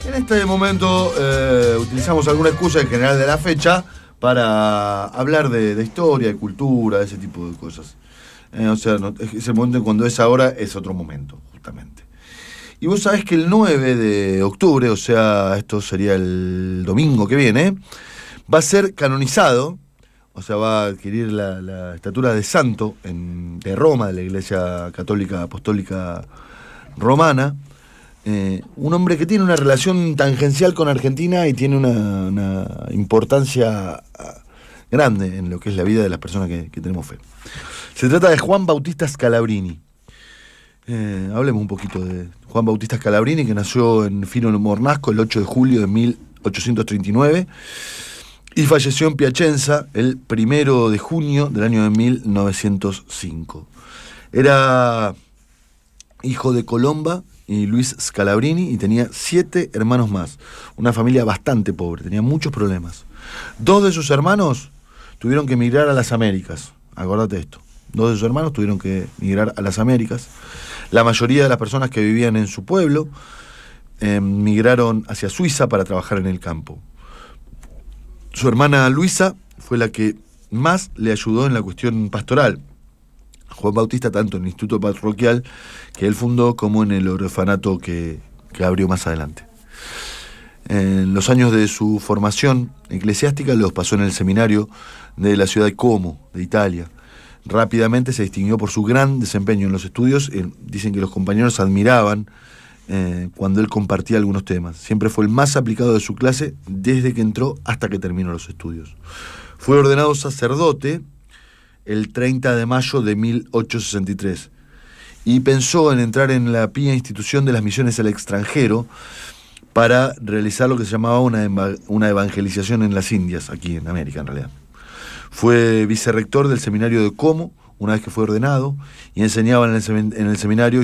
En este momento utilizamos alguna excusa en general de la fecha para hablar de historia, de cultura, de ese tipo de cosas. Es el momento en cuando es ahora, es otro momento, justamente. Y vos sabés que el 9 de octubre, o sea, esto sería el domingo que viene, va a ser canonizado, o sea, va a adquirir la estatura de santo de Roma, de la Iglesia Católica Apostólica Romana, un hombre que tiene una relación tangencial con Argentina y tiene una importancia grande en lo que es la vida de las personas que tenemos fe. Se trata de Juan Bautista Scalabrini. Hablemos un poquito de Juan Bautista Scalabrini, que nació en Fino Mornasco el 8 de julio de 1839 y falleció en Piacenza el 1 de junio del año de 1905. Era hijo de Colomba y Luis Scalabrini y tenía 7 hermanos más. Una familia bastante pobre, tenía muchos problemas. 2 de sus hermanos tuvieron que emigrar a las Américas. Acordate esto. 2 de sus hermanos tuvieron que emigrar a las Américas. La mayoría de las personas que vivían en su pueblo migraron hacia Suiza para trabajar en el campo. Su hermana Luisa fue la que más le ayudó en la cuestión pastoral. Juan Bautista, tanto en el instituto parroquial que él fundó como en el orfanato que abrió más adelante. En los años de su formación eclesiástica los pasó en el seminario de la ciudad de Como, de Italia. Rápidamente se distinguió por su gran desempeño en los estudios. Dicen que los compañeros admiraban cuando él compartía algunos temas. Siempre fue el más aplicado de su clase desde que entró hasta que terminó los estudios. Fue ordenado sacerdote el 30 de mayo de 1863 y pensó en entrar en la pía institución de las misiones al extranjero para realizar lo que se llamaba una evangelización en las Indias, aquí en América en realidad. Fue vicerrector del seminario de Como una vez que fue ordenado y enseñaba en el seminario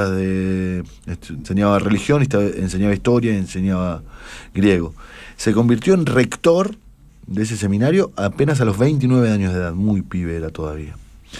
enseñaba religión, enseñaba historia y enseñaba griego. Se convirtió en rector de ese seminario apenas a los 29 años de edad, muy pibe era todavía.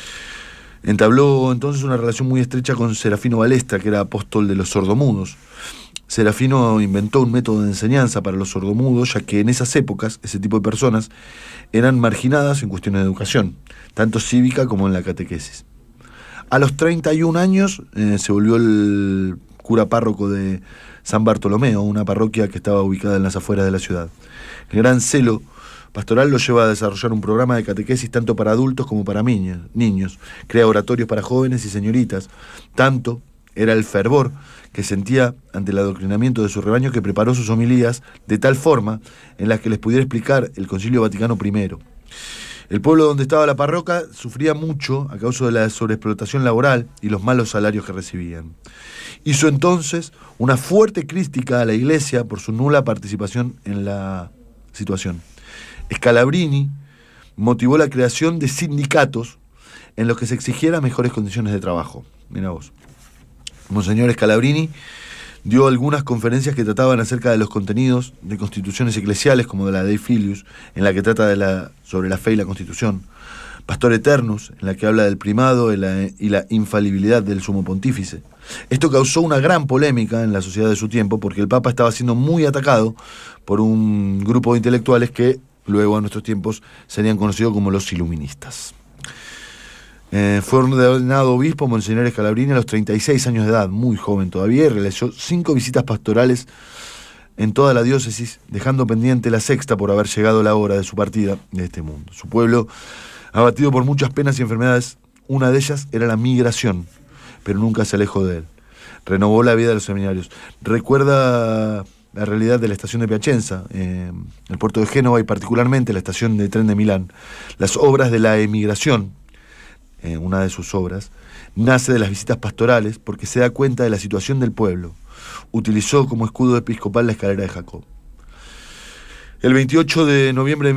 Entabló entonces una relación muy estrecha con Serafino Balestra, que era apóstol de los sordomudos. Serafino inventó un método de enseñanza para los sordomudos, ya que en esas épocas ese tipo de personas eran marginadas en cuestiones de educación, tanto cívica como en la catequesis. A los 31 años se volvió el cura párroco de San Bartolomeo, una parroquia que estaba ubicada en las afueras de la ciudad. El gran celo pastoral lo lleva a desarrollar un programa de catequesis tanto para adultos como para niños. Crea oratorios para jóvenes y señoritas. Tanto era el fervor que sentía ante el adoctrinamiento de su rebaño que preparó sus homilías de tal forma en las que les pudiera explicar el Concilio Vaticano I. El pueblo donde estaba la parroquia sufría mucho a causa de la sobreexplotación laboral y los malos salarios que recibían. Hizo entonces una fuerte crítica a la Iglesia por su nula participación en la situación. Scalabrini motivó la creación de sindicatos en los que se exigieran mejores condiciones de trabajo. Mirá vos. Monseñor Scalabrini dio algunas conferencias que trataban acerca de los contenidos de constituciones eclesiales, como de la Dei Filius, en la que trata sobre la fe y la constitución. Pastor Eternus, en la que habla del primado y la infalibilidad del sumo pontífice. Esto causó una gran polémica en la sociedad de su tiempo, porque el Papa estaba siendo muy atacado por un grupo de intelectuales que luego, a nuestros tiempos, serían conocidos como los iluministas. Fue ordenado obispo Monseñor Scalabrini a los 36 años de edad, muy joven todavía, y realizó 5 visitas pastorales en toda la diócesis, dejando pendiente la 6ª por haber llegado la hora de su partida de este mundo. Su pueblo, abatido por muchas penas y enfermedades, una de ellas era la migración, pero nunca se alejó de él. Renovó la vida de los seminarios. Recuerda la realidad de la estación de Piacenza, el puerto de Génova y particularmente la estación de tren de Milán. Las obras de la emigración, una de sus obras, nace de las visitas pastorales porque se da cuenta de la situación del pueblo. Utilizó como escudo episcopal la escalera de Jacob. El 28 de noviembre de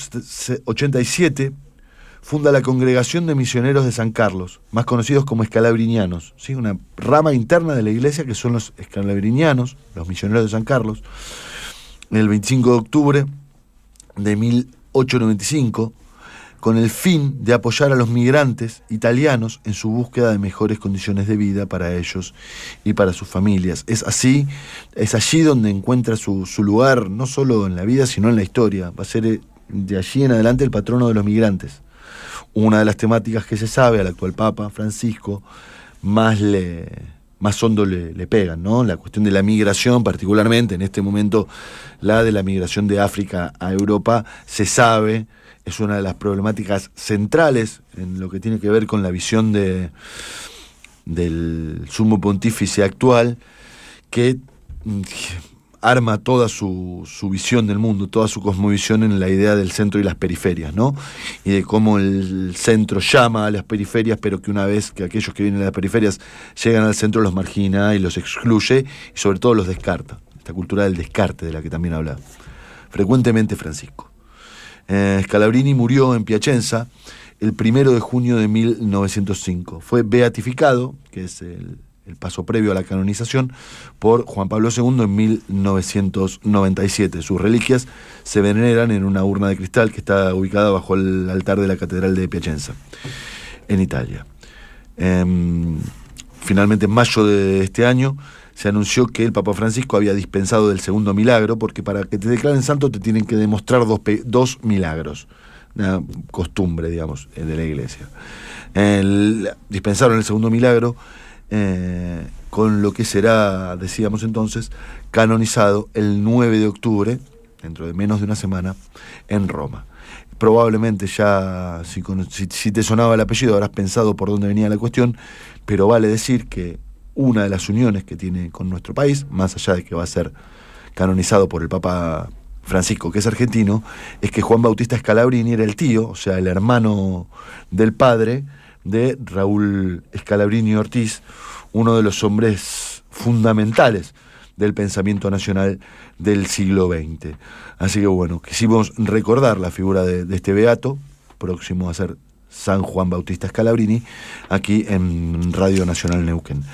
1887 funda la Congregación de Misioneros de San Carlos, más conocidos como escalabrinianos, ¿sí? Una rama interna de la iglesia que son los escalabrinianos, los misioneros de San Carlos. El 25 de octubre de 1895 con el fin de apoyar a los migrantes italianos en su búsqueda de mejores condiciones de vida para ellos y para sus familias. Es allí donde encuentra su lugar, no solo en la vida, sino en la historia. Va a ser de allí en adelante el patrono de los migrantes. Una de las temáticas que se sabe al actual Papa Francisco más hondo le pegan, ¿no? La cuestión de la migración, particularmente en este momento la de la migración de África a Europa, se sabe, es una de las problemáticas centrales en lo que tiene que ver con la visión del sumo pontífice actual, que arma toda su visión del mundo, toda su cosmovisión en la idea del centro y las periferias, ¿no? Y de cómo el centro llama a las periferias, pero que una vez que aquellos que vienen de las periferias llegan al centro los margina y los excluye y sobre todo los descarta. Esta cultura del descarte de la que también habla frecuentemente Francisco. Scalabrini murió en Piacenza el 1 de junio de 1905. Fue beatificado, que es el paso previo a la canonización, por Juan Pablo II en 1997. Sus reliquias se veneran en una urna de cristal que está ubicada bajo el altar de la Catedral de Piacenza, en Italia. Finalmente, en mayo de este año, se anunció que el Papa Francisco había dispensado del segundo milagro, porque para que te declaren santo te tienen que demostrar dos milagros. Una costumbre, digamos, de la Iglesia. Dispensaron el segundo milagro, con lo que será, decíamos entonces, canonizado el 9 de octubre, dentro de menos de una semana, en Roma. Probablemente ya, si te sonaba el apellido, habrás pensado por dónde venía la cuestión, pero vale decir que una de las uniones que tiene con nuestro país, más allá de que va a ser canonizado por el Papa Francisco, que es argentino, es que Juan Bautista Scalabrini era el tío, o sea, el hermano del padre de Raúl Scalabrini Ortiz, uno de los hombres fundamentales del pensamiento nacional del siglo XX. Así que bueno, quisimos recordar la figura de este beato, próximo a ser San Juan Bautista Scalabrini, aquí en Radio Nacional Neuquén.